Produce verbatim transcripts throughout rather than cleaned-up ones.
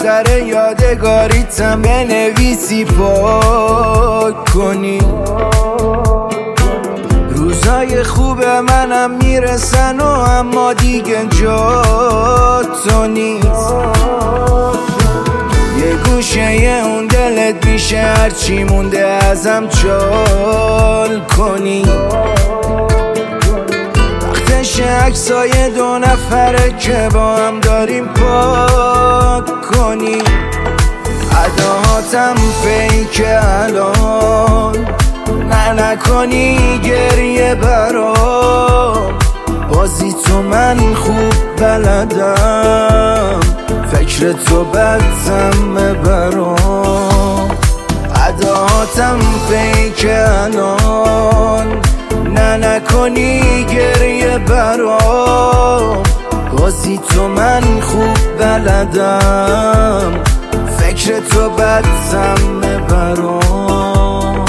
دفتر یادگاریتم بنویسی پاک کنی. روزای خوب منم میرسن و اما دیگه جا تو نیست. یه گوشه اون دلت میشه هرچی مونده ازم چال کنی. وقتش عکسای دو نفره که با هم داریم پاک کنی. اداهاتم فیک الان نه نکنی گریه برام. بازی تو من خوب بلدم فکر تو بدتم برام. اداهاتم فیک الان نه نکنی گریه برام. بازی تو من خوب بلدم فکر تو بدتم برام.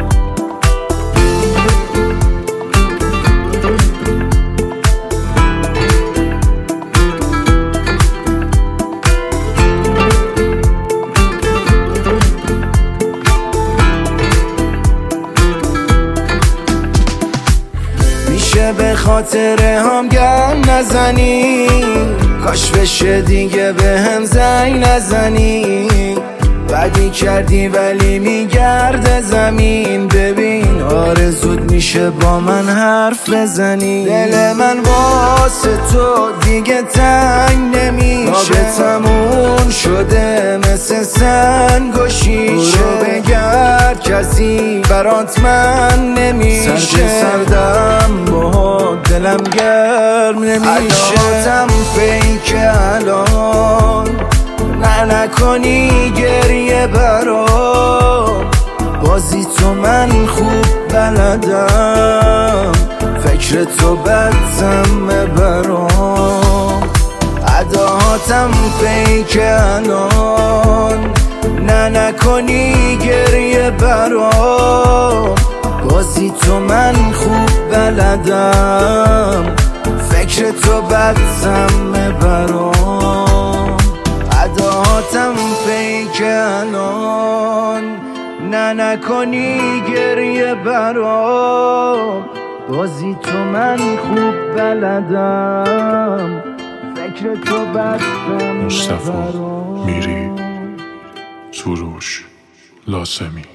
به خاطر هم گم نزنی، کاش بشه دیگه به هم زنگ نزنی. بدی کردی ولی میگرده زمین. ببین آرزوت میشه با من حرف بزنی. دل من واسه تو دیگه تنگ نمیشه. رابطمون شده مثل سنگ و شیشه. برو بگرد کسی برات من نمیشه. سرد سردم با دلم گرم نمیشه. اداهاتم فیک الان نه نکنی گریه برام. بازی تو من خوب بلدم فکر تو بدتم برام. اداهاتم فیک الان نه نکنی گریه برام. بازی تو من خوب بلدم فکر تو بدتم برام. اداهاتم فیک الان نه نکنی گریه برام. بازی تو من خوب بلدم فکر تو بدتم مصطفی برام. میری، سروش، لاسمی.